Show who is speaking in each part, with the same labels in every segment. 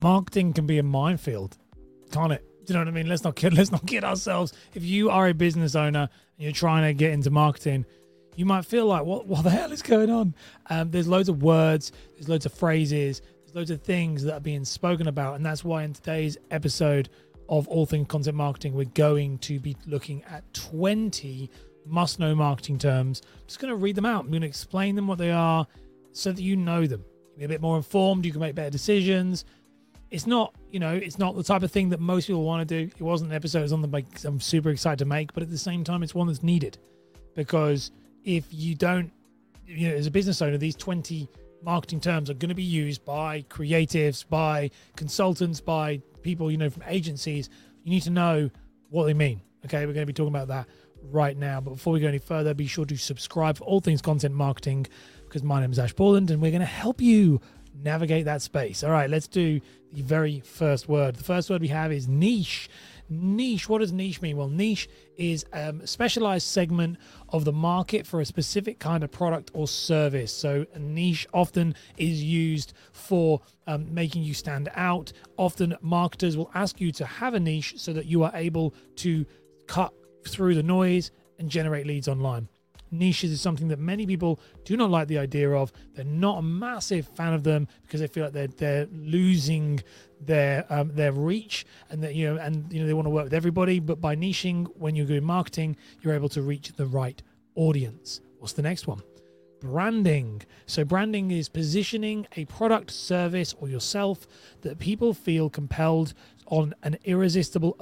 Speaker 1: Marketing can be a minefield, can't it? Do you know what I mean? Let's not kid ourselves. If you are a business owner and you're trying to get into marketing, you might feel like, what the hell is going on? There's loads of words, there's loads of phrases, there's loads of things that are being spoken about. And that's why in today's episode of All Things Content Marketing, we're going to be looking at 20 must-know marketing terms. I'm just going to read them out. I'm going to explain them, what they are, so that you know them. You'll be a bit more informed. You can make better decisions. It's not, it's not the type of thing that most people want to do. It wasn't an episode I was on the bike I'm super excited to make, but at the same time, it's one that's needed. Because if you don't, as a business owner, these 20 marketing terms are going to be used by creatives, by consultants, by people, from agencies. You need to know what they mean. Okay, we're going to be talking about that right now. But before we go any further, be sure to subscribe for All Things Content Marketing, because my name is Ash Borland and we're going to help you navigate that space. All right, let's do the very first word. The first word we have is niche. Niche. What does niche mean? Well, niche is a specialized segment of the market for a specific kind of product or service. So a niche often is used for making you stand out. Often marketers will ask you to have a niche so that you are able to cut through the noise and generate leads online. Niches is something that many people do not like the idea of. They're not a massive fan of them because they feel like they're losing their reach, and that they want to work with everybody. But by niching, when you're doing marketing, you're able to reach the right audience. What's the next one? Branding. So branding is positioning a product, service, or yourself that people feel compelled on an irresistible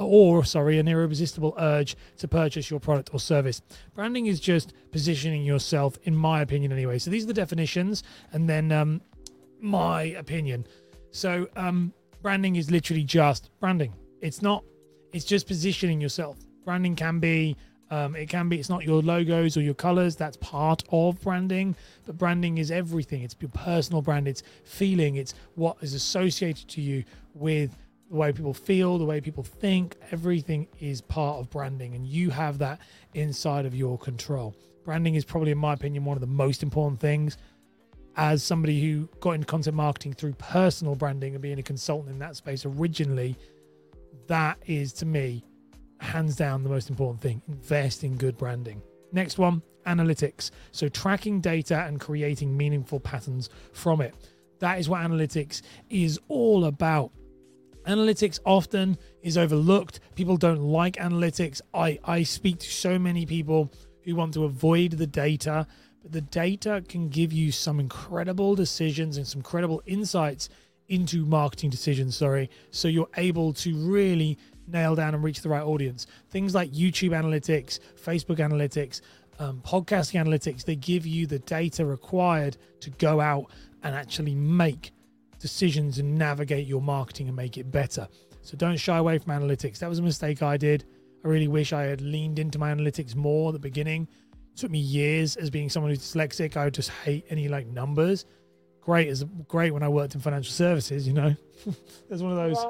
Speaker 1: urge to purchase your product or service. Branding is just positioning yourself, in my opinion anyway. So these are the definitions, and then my opinion. So branding is literally just branding. It's just positioning yourself. Branding can be it's not your logos or your colors. That's part of branding, but branding is everything. It's your personal brand. It's feeling. It's what is associated to you with the way people feel, the way people think. Everything is part of branding, and you have that inside of your control. Branding is probably, in my opinion, one of the most important things. As somebody who got into content marketing through personal branding and being a consultant in that space originally, that is, to me, hands down the most important thing. Invest in good branding. Next one, analytics. So tracking data and creating meaningful patterns from it. That is what analytics is all about. Analytics often is overlooked. People don't like analytics. I speak to so many people who want to avoid the data, but the data can give you some incredible decisions and some credible insights into marketing decisions, so you're able to really nail down and reach the right audience. Things like YouTube analytics, Facebook analytics, podcasting analytics, they give you the data required to go out and actually make decisions and navigate your marketing and make it better. So don't shy away from analytics. That was a mistake I did. I really wish I had leaned into my analytics more at the beginning. It took me years. As being someone who's dyslexic, I would just hate any numbers. Great when I worked in financial services, There's one of those.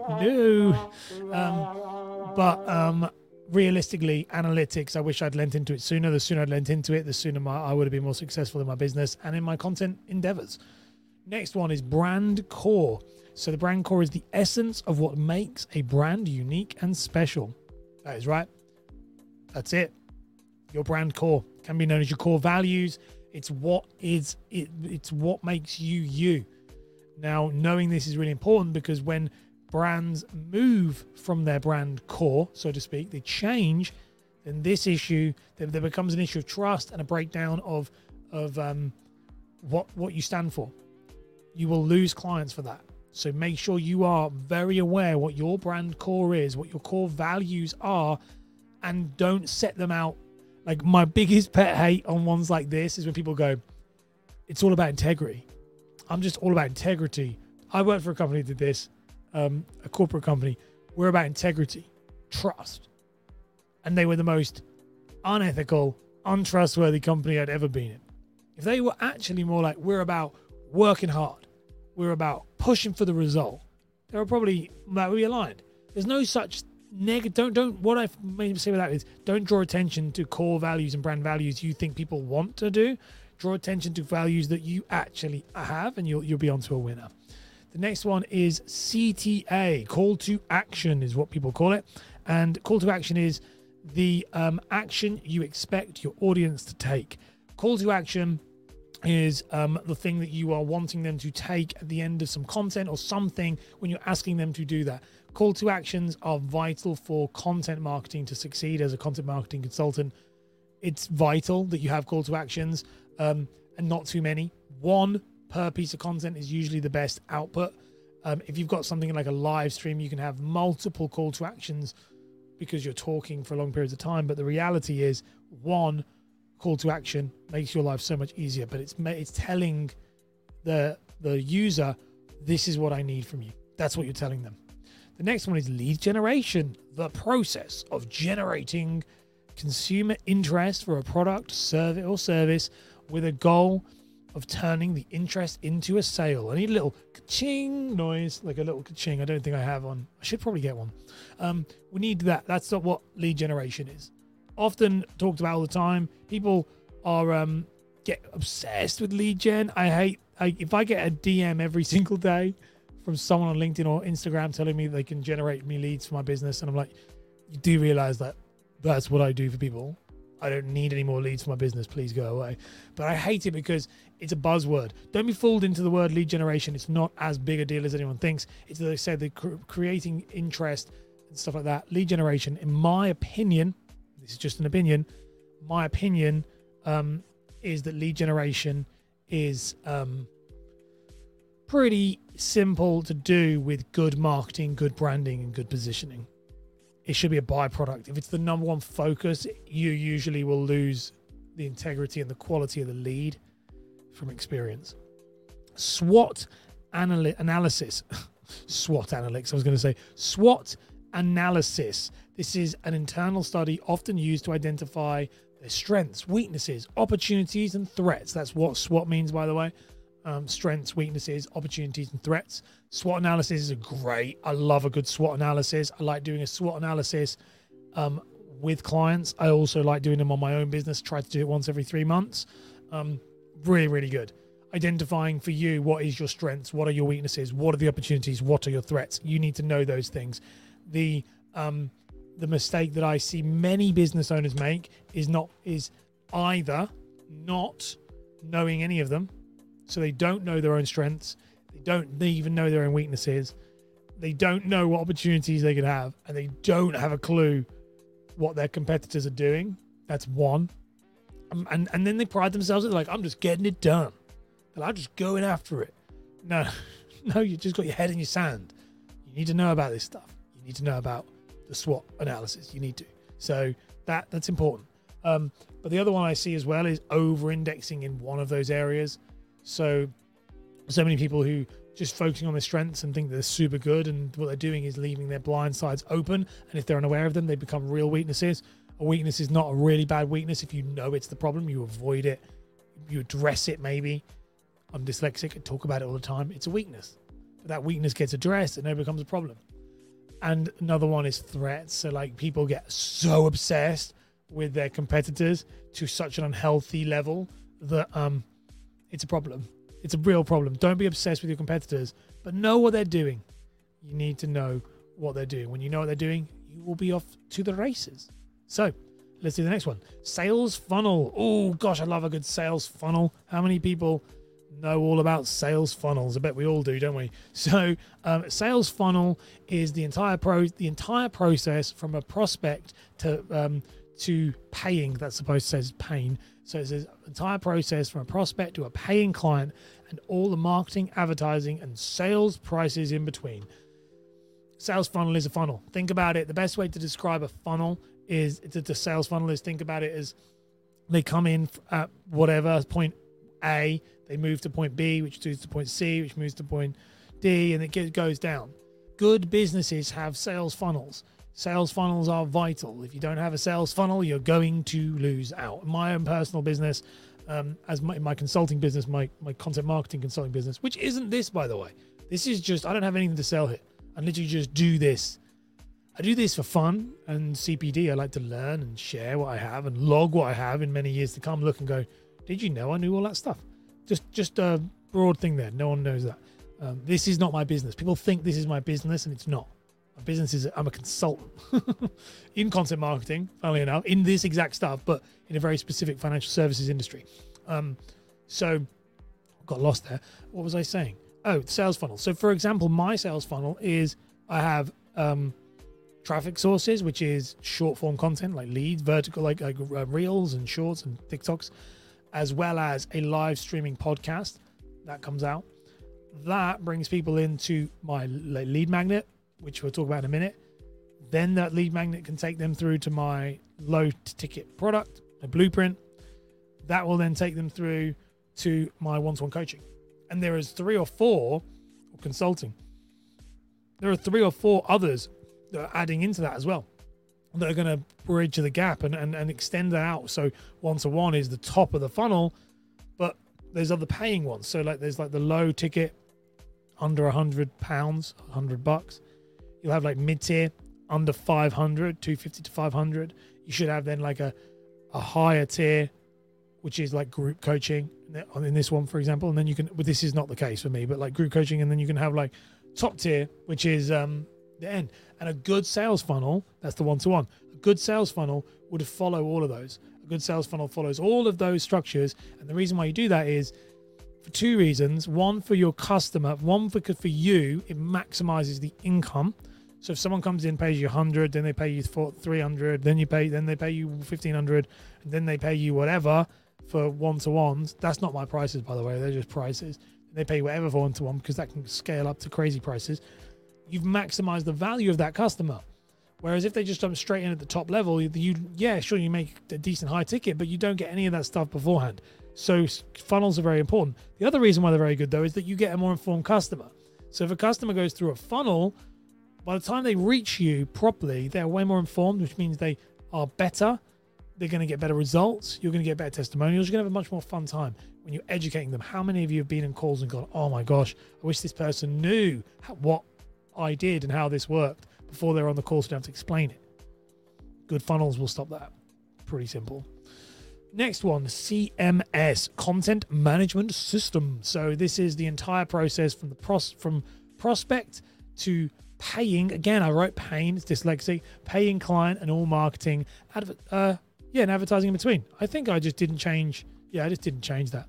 Speaker 1: But realistically, analytics, I wish I'd lent into it sooner. The sooner I'd lent into it, the sooner I would have been more successful in my business and in my content endeavors. Next one is brand core. So the brand core is the essence of what makes a brand unique and special. That is right. That's it. Your brand core can be known as your core values. It's what makes you you. Now, knowing this is really important, because when brands move from their brand core, so to speak, they change, then there becomes an issue of trust and a breakdown of what you stand for. You will lose clients for that. So make sure you are very aware what your brand core is, what your core values are, and don't set them out. Like, my biggest pet hate on ones like this is when people go, it's all about integrity. I'm just all about integrity. I worked for a company that did this, a corporate company. We're about integrity, trust. And they were the most unethical, untrustworthy company I'd ever been in. If they were actually more like, we're about working hard, we're about pushing for the result, that would be aligned. There's no such what I mean to say with that is, don't draw attention to core values and brand values you think people want to do. Draw attention to values that you actually have, and you'll be onto a winner. The next one is CTA, call to action is what people call it. And call to action is the action you expect your audience to take. Call to action is the thing that you are wanting them to take at the end of some content or something when you're asking them to do that. Call to actions are vital for content marketing to succeed. As a content marketing consultant, it's vital that you have call to actions and not too many. One per piece of content is usually the best output. If you've got something like a live stream, you can have multiple call to actions because you're talking for long periods of time. But the reality is one call to action makes your life so much easier, but it's telling the user, this is what I need from you. That's what you're telling them. The next one is lead generation, the process of generating consumer interest for a product, service with a goal of turning the interest into a sale. I need a little ka-ching noise, like a little ka-ching. I don't think I have one. I should probably get one. We need that. That's not what lead generation is. Often talked about all the time. People are get obsessed with lead gen. If I get a DM every single day from someone on LinkedIn or Instagram telling me they can generate me leads for my business, and I'm like, you do realize that that's what I do for people. I don't need any more leads for my business. Please go away. But I hate it because it's a buzzword. Don't be fooled into the word lead generation. It's not as big a deal as anyone thinks. It's, as I said, the creating interest and stuff like that. Lead generation, in my opinion, this is just an opinion, my opinion is that lead generation is pretty simple to do with good marketing, good branding, and good positioning. It should be a byproduct. If it's the number one focus, you usually will lose the integrity and the quality of the lead from experience. SWOT analysis. SWOT analytics, I was going to say. SWOT analysis. This is an internal study often used to identify their strengths, weaknesses, opportunities, and threats. That's what SWOT means, by the way. Strengths, weaknesses, opportunities, and threats. SWOT analysis is great. I love a good SWOT analysis. I like doing a SWOT analysis with clients. I also like doing them on my own business. Try to do it once every 3 months. Really, really good. Identifying for you, what is your strengths? What are your weaknesses? What are the opportunities? What are your threats? You need to know those things. The mistake that I see many business owners make is either not knowing any of them. So they don't know their own strengths. They even know their own weaknesses. They don't know what opportunities they could have, and they don't have a clue what their competitors are doing. That's one. And then they pride themselves at like, I'm just getting it done. And I'm just going after it. No, you just got your head in your sand. You need to know about this stuff. You need to know about the SWOT analysis. You need to. So that's important. But the other one I see as well is over-indexing in one of those areas. So many people who just focusing on their strengths and think they're super good, and what they're doing is leaving their blind sides open. And if they're unaware of them, they become real weaknesses. A weakness is not a really bad weakness. If you know it's the problem, you avoid it. You address it maybe. I'm dyslexic. I talk about it all the time. It's a weakness. But that weakness gets addressed and it becomes a problem. And another one is threats. So like people get so obsessed with their competitors to such an unhealthy level that it's a problem. It's a real problem. Don't be obsessed with your competitors, but know what they're doing. You need to know what they're doing. When you know what they're doing, you will be off to the races. So let's do the next one. Sales funnel. Oh gosh, I love a good sales funnel. How many people know all about sales funnels? I bet we all do, don't we? So sales funnel is the entire process from a prospect to paying. That's supposed to say pain. So it's the entire process from a prospect to a paying client, and all the marketing, advertising, and sales prices in between. Sales funnel is a funnel. Think about it. The best way to describe a funnel is the sales funnel is, think about it as they come in at whatever point A, they move to point B, which moves to point C, which moves to point D, and it goes down. Good businesses have sales funnels. Sales funnels are vital. If you don't have a sales funnel, you're going to lose out. In my own personal business, in my consulting business, my content marketing consulting business, which isn't this, by the way. This is just, I don't have anything to sell here. I literally just do this. I do this for fun and CPD. I like to learn and share what I have and log what I have in many years to come. Look and go, did you know I knew all that stuff? Just a broad thing there. No one knows that. This is not my business. People think this is my business, and it's not. My business is I'm a consultant in content marketing, funnily enough, in this exact stuff, but in a very specific financial services industry. So I got lost there. What was I saying? Oh, sales funnel. So for example, my sales funnel is I have traffic sources, which is short form content like leads, vertical, like reels and shorts and TikToks, as well as a live streaming podcast that comes out. That brings people into my lead magnet, which we'll talk about in a minute. Then that lead magnet can take them through to my low ticket product, a blueprint. That will then take them through to my one-to-one coaching. And there is 3 or 4 consulting. There are 3 or 4 others that are adding into that as well, that are going to bridge the gap and extend that out. So one-to-one is the top of the funnel, but there's other paying ones. So like there's like the low ticket, under £100, $100. You'll have like mid-tier, under 500, 250 to 500. You should have then like a higher tier, which is like group coaching in this one, for example. And then you can, but this is not the case for me, but like group coaching. And then you can have like top tier, which is the end. And a good sales funnel, that's the one-to-one. A good sales funnel would follow all of those. A good sales funnel follows all of those structures. And the reason why you do that is for 2 reasons. One, for your customer. One, for you, it maximizes the income. So if someone comes in, pays you 100, then they pay you 300, then they pay you 1,500, and then they pay you whatever for one-to-ones. That's not my prices, by the way. They're just prices. They pay whatever for one-to-one because that can scale up to crazy prices. You've maximized the value of that customer. Whereas if they just jump straight in at the top level, you make a decent high ticket, but you don't get any of that stuff beforehand. So funnels are very important. The other reason why they're very good, though, is that you get a more informed customer. So if a customer goes through a funnel, by the time they reach you properly, they're way more informed, which means they are better. They're going to get better results. You're going to get better testimonials. You're going to have a much more fun time when you're educating them. How many of you have been in calls and gone, oh my gosh, I wish this person knew what I did and how this worked before they're on the call, so they don't have to explain it. Good funnels will stop that. Pretty simple. Next one, CMS, Content Management System. So this is the entire process from from prospect to paying. Again, I wrote paying, it's dyslexic, paying client and all marketing, and advertising in between. I think I just didn't change. Yeah, I just didn't change that.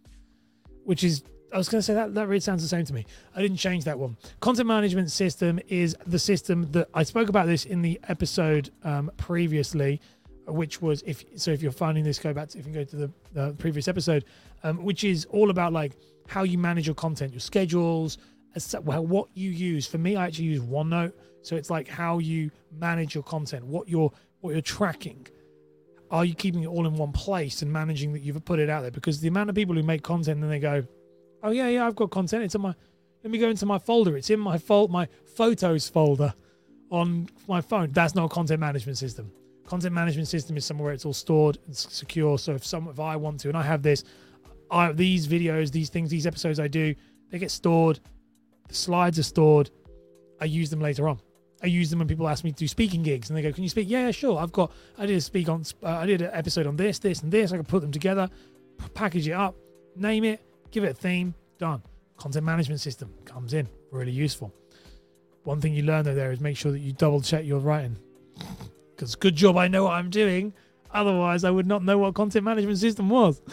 Speaker 1: Which is, I was going to say that really sounds the same to me. I didn't change that one. Content management system is the system that I spoke about this in the episode previously, which was if you're finding this, if you go to the previous episode, which is all about like how you manage your content, your schedules, what you use. For me, I actually use OneNote. So it's like how you manage your content, what you're tracking. Are you keeping it all in one place and managing that you've put it out there? Because the amount of people who make content and they go, oh yeah, I've got content. It's in my, let me go into my folder. It's in my photos folder on my phone. That's not a content management system. Content management system is somewhere where it's all stored and secure. So if I want to, and I have this, these videos, these things, these episodes I do, they get stored. The slides are stored. I use them later on. I use them when people ask me to do speaking gigs and they go, can you speak? Yeah, sure. I did an episode on this, and this. I can put them together, package it up, name it, give it a theme, done. Content management system comes in, really useful. One thing you learn though there is make sure that you double check your writing, because good job I know what I'm doing. Otherwise I would not know what content management system was.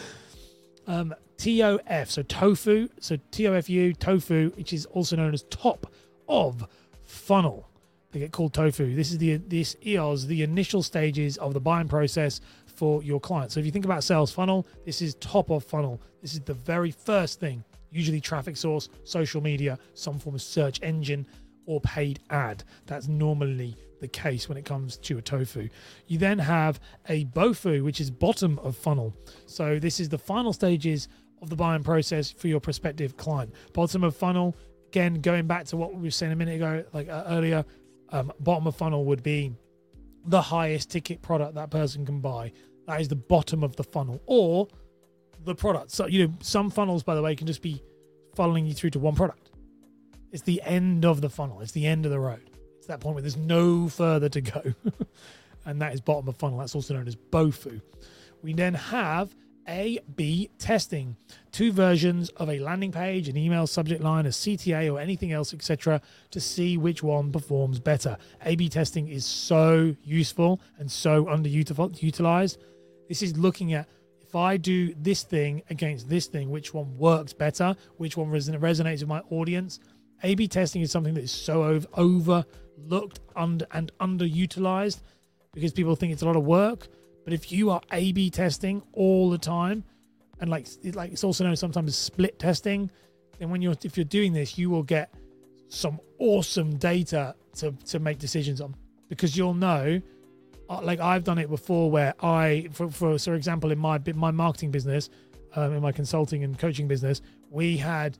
Speaker 1: TOF, so tofu, so TOFU, tofu, which is also known as top of funnel. They get called tofu. This is the initial stages of the buying process for your client. So if you think about sales funnel, this is top of funnel. This is the very first thing, usually traffic source, social media, some form of search engine or paid ad. That's normally the case when it comes to a tofu. You then have a bofu, which is bottom of funnel. So this is the final stages of the buying process for your prospective client. Bottom of funnel, again, going back to what we were saying a minute ago, earlier, bottom of funnel would be the highest ticket product that person can buy. That is the bottom of the funnel, or the product. So, some funnels, by the way, can just be funneling you through to one product. It's the end of the funnel. It's the end of the road. It's that point where there's no further to go. And that is bottom of funnel. That's also known as BOFU. We then have A/B testing. 2 versions of a landing page, an email subject line, a CTA, or anything else, etc., to see which one performs better. A/B testing is so useful and so underutilized. This is looking at, if I do this thing against this thing, which one works better, which one resonates with my audience. A/B testing is something that is so overlooked and underutilized because people think it's a lot of work. But if you are A/B testing all the time, and it's also known sometimes as split testing, then if you're doing this, you will get some awesome data to make decisions on, because you'll know, like I've done it before, where for example, in my marketing business, in my consulting and coaching business, we had,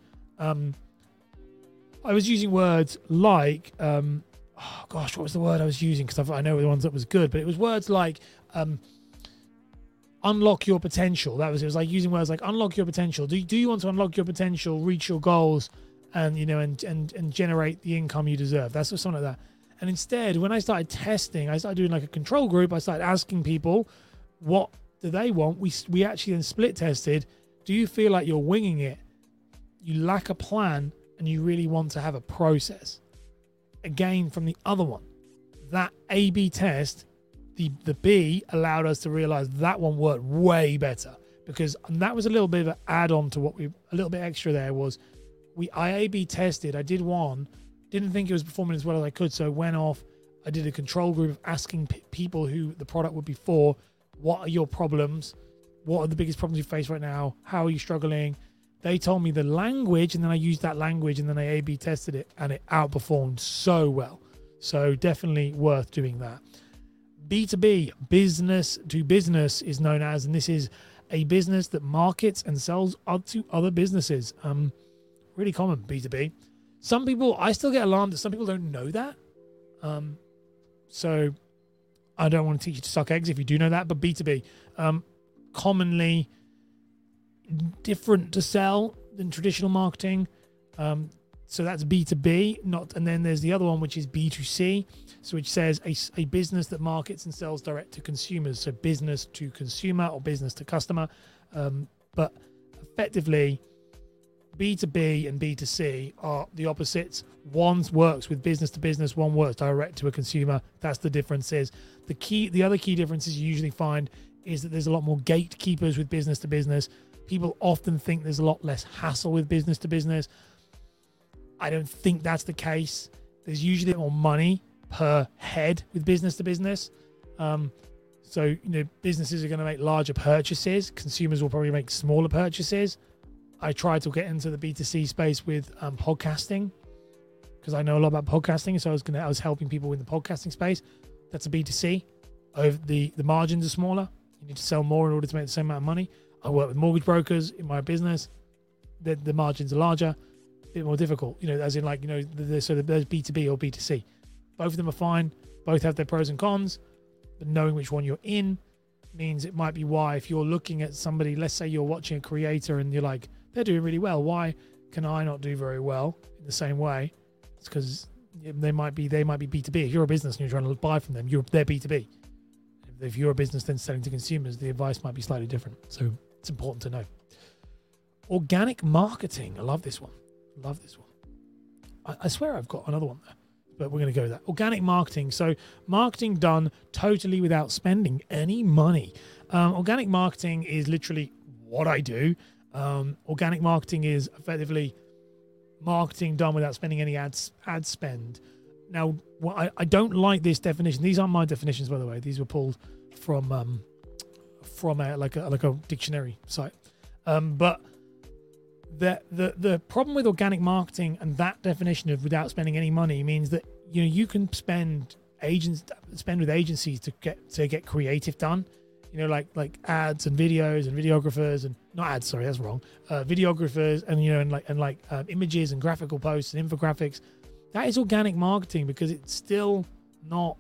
Speaker 1: I was using words like, what was the word I was using? Because I know the ones that was good, but it was words like, unlock your potential. It was like using words like unlock your potential. Do you want to unlock your potential, reach your goals, and and generate the income you deserve? That's something like that. And instead, when I started testing, I started doing like a control group. I started asking people, what do they want? We actually then split tested. Do you feel like you're winging it? You lack a plan, and you really want to have a process? Again, from the other one, that A/B test, the B allowed us to realize that one worked way better, because that was a little bit of an add-on to a little bit extra there was, I A/B tested. I did one, didn't think it was performing as well as I could, so went off. I did a control group of asking people who the product would be for, what are your problems? What are the biggest problems you face right now? How are you struggling? They told me the language, and then I used that language, and then I A/B tested it, and it outperformed so well. So definitely worth doing that. B2B, business to business, is known as, and this is a business that markets and sells to other businesses. Really common, B2B. Some people, I still get alarmed that some people don't know that. So I don't want to teach you to suck eggs if you do know that, but B2B, commonly different to sell than traditional marketing. So that's B2B, and then there's the other one, which is B2C, so which says a business that markets and sells direct to consumers, so business to consumer or business to customer. But effectively, B2B and B2C are the opposites. One works with business to business, one works direct to a consumer. That's the difference. The other key differences you usually find is that there's a lot more gatekeepers with business to business. People often think there's a lot less hassle with business to business. I don't think that's the case. There's usually more money per head with business to business. So, businesses are going to make larger purchases. Consumers will probably make smaller purchases. I tried to get into the B2C space with podcasting, because I know a lot about podcasting. So I was helping people in the podcasting space. That's a B2C. The margins are smaller. You need to sell more in order to make the same amount of money. I work with mortgage brokers in my business. The margins are larger. Bit more difficult, as in so there's B2B or B2C. Both of them are fine. Both have their pros and cons, but knowing which one you're in means it might be why, if you're looking at somebody, let's say you're watching a creator and you're like, they're doing really well, why can I not do very well in the same way? It's because they might be B2B. If you're a business and you're trying to buy from them, they're B2B. If you're a business then selling to consumers, the advice might be slightly different. So it's important to know. Organic marketing. I love this one. I swear I've got another one there, but we're going to go with that. Organic marketing. So marketing done totally without spending any money. Organic marketing is literally what I do. Organic marketing is effectively marketing done without spending any ad spend. Now, I don't like this definition. These aren't my definitions, by the way. These were pulled from a dictionary site. But the problem with organic marketing and that definition of without spending any money means that you can spend with agencies to get creative done, like ads and videos and videographers, and not ads, sorry, that's wrong, videographers and images and graphical posts and infographics. That is organic marketing because it's still not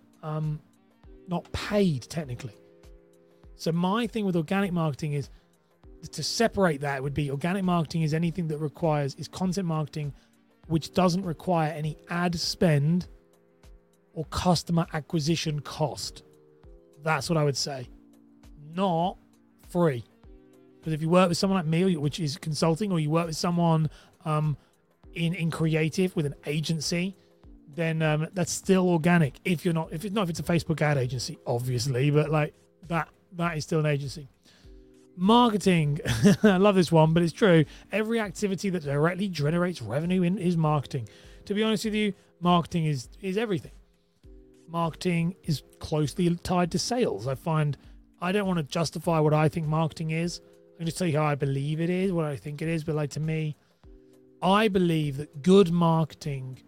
Speaker 1: paid technically. So my thing with organic marketing is, to separate that, would be organic marketing is anything that is content marketing which doesn't require any ad spend or customer acquisition cost. That's what I would say. Not free. Because if you work with someone like me, which is consulting, or you work with someone in creative with an agency, then that's still organic. If it's a Facebook ad agency, obviously, but like that is still an agency. Marketing. I love this one, but it's true. Every activity that directly generates revenue is marketing. To be honest with you, marketing is everything. Marketing is closely tied to sales. I don't want to justify what I think marketing is. I can just tell you how I believe it is, what I think it is. But like, to me, I believe that good marketing,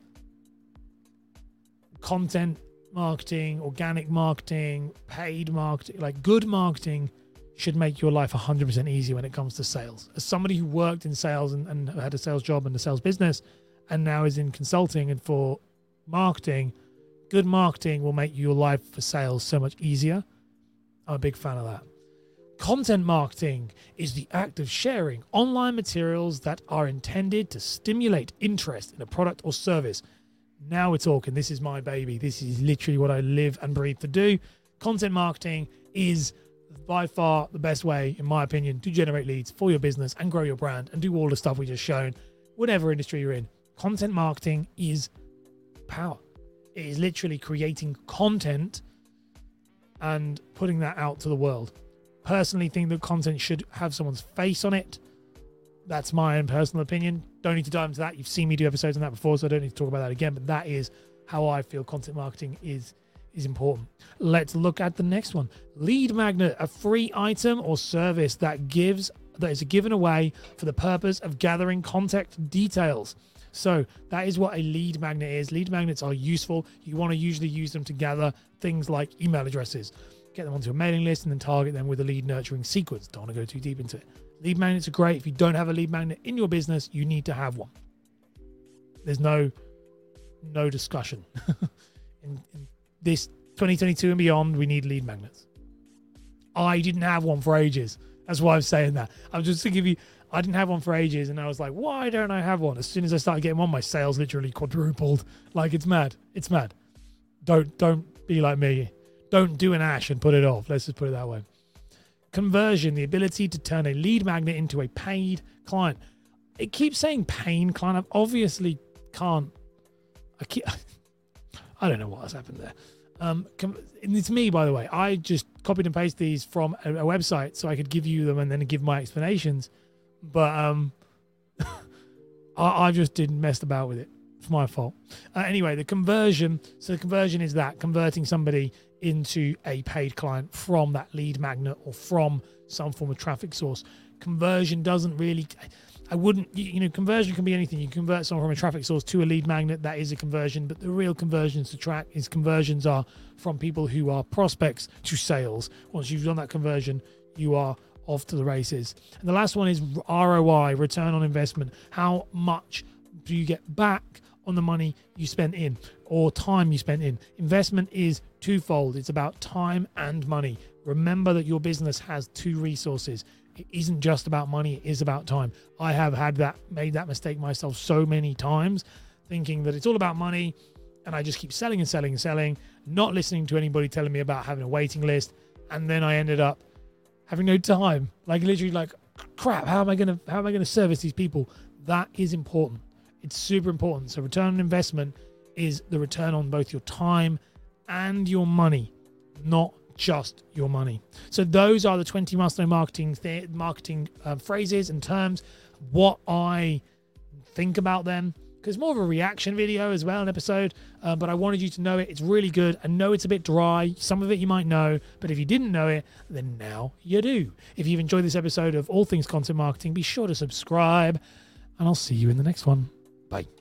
Speaker 1: content marketing, organic marketing, paid marketing, like good marketing should make your life 100% easier when it comes to sales. As somebody who worked in sales and had a sales job and a sales business and now is in consulting and for marketing, good marketing will make your life for sales so much easier. I'm a big fan of that. Content marketing is the act of sharing online materials that are intended to stimulate interest in a product or service. Now we're talking. This is my baby. This is literally what I live and breathe to do. Content marketing is by far the best way, in my opinion, to generate leads for your business and grow your brand and do all the stuff we just shown, whatever industry you're in. Content marketing is power. It is literally creating content and putting that out to the world. Personally think that content should have someone's face on it. That's my own personal opinion. Don't need to dive into that. You've seen me do episodes on that before, so I don't need to talk about that again. But that is how I feel content marketing is important. Let's look at the next one. Lead magnet, a free item or service that is given away for the purpose of gathering contact details. So that is what a lead magnet is. Lead magnets are useful. You want to usually use them to gather things like email addresses. Get them onto a mailing list and then target them with a lead nurturing sequence. Don't want to go too deep into it. Lead magnets are great. If you don't have a lead magnet in your business, you need to have one. There's no discussion. in this 2022 and beyond, we need lead magnets. I didn't have one for ages. That's why I'm saying that. I'm just to give you, I didn't have one for ages, and I was like, why don't I have one? As soon as I started getting one, my sales literally quadrupled. Like, it's mad. It's mad. Don't be like me. Don't do an Ash and put it off. Let's just put it that way. Conversion, the ability to turn a lead magnet into a paid client. It keeps saying paying client. I obviously can't. I don't know what has happened there. And it's me, by the way. I just copied and pasted these from a website so I could give you them and then give my explanations. But I just didn't mess about with it. It's my fault. Anyway, the conversion. So the conversion is that converting somebody into a paid client from that lead magnet or from some form of traffic source. Conversion doesn't really, I wouldn't, conversion can be anything. You convert someone from a traffic source to a lead magnet. That is a conversion, but the real conversions to track is conversions are from people who are prospects to sales. Once you've done that conversion, you are off to the races. And the last one is ROI, return on investment. How much do you get back on the money you spent in or time you spent in? Investment is twofold. It's about time and money. Remember that your business has two resources. It isn't just about money, it is about time. I have made that mistake myself so many times, thinking that it's all about money, and I just keep selling and selling and selling, not listening to anybody telling me about having a waiting list, and then I ended up having no time. Like, literally, like, crap, how am I gonna service these people? That is important. It's super important. So return on investment is the return on both your time and your money, not just your money. So those are the 20 must-know marketing phrases and terms, what I think about them, because more of a reaction video as well, an episode, but I wanted you to know it. It's really good. I know it's a bit dry. Some of it you might know, but if you didn't know it, then now you do. If you've enjoyed this episode of All Things Content Marketing, be sure to subscribe, and I'll see you in the next one. Bye.